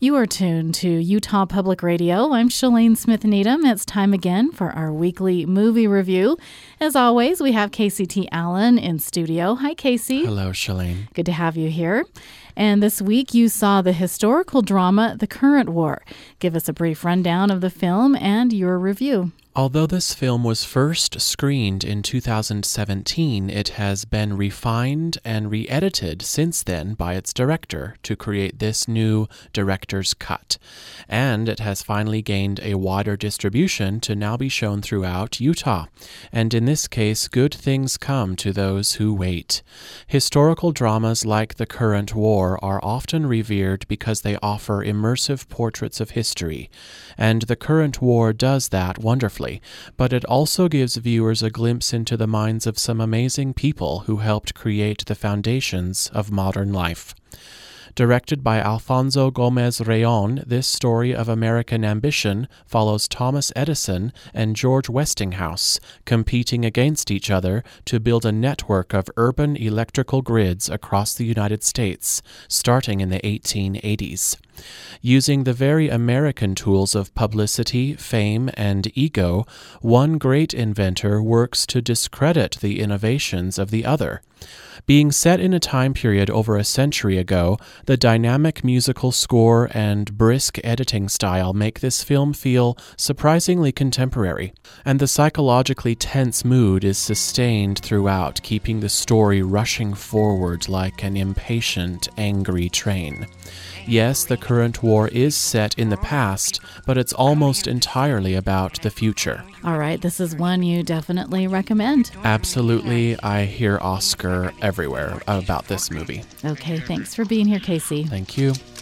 You are tuned to Utah Public Radio. I'm Shalane Smith-Needham. It's time again for our weekly movie review. As always, we have Casey T. Allen in studio. Hi, Casey. Hello, Shalane. Good to have you here. And this week you saw the historical drama, The Current War. Give us a brief rundown of the film and your review. Although this film was first screened in 2017, it has been refined and re-edited since then by its director to create this new director's cut. And it has finally gained a wider distribution to now be shown throughout Utah. And in this case, good things come to those who wait. Historical dramas like The Current War are often revered because they offer immersive portraits of history. And The Current War does that wonderfully. But it also gives viewers a glimpse into the minds of some amazing people who helped create the foundations of modern life. Directed by Alfonso Gomez-Reyon, this story of American ambition follows Thomas Edison and George Westinghouse competing against each other to build a network of urban electrical grids across the United States, starting in the 1880s. Using the very American tools of publicity, fame, and ego, one great inventor works to discredit the innovations of the other. Being set in a time period over a century ago, the dynamic musical score and brisk editing style make this film feel surprisingly contemporary, and the psychologically tense mood is sustained throughout, keeping the story rushing forward like an impatient, angry train. Yes, The Current War is set in the past, but it's almost entirely about the future. All right, this is one you definitely recommend. Absolutely. I hear Oscar everywhere about this movie. Okay, thanks for being here, Casey. Thank you.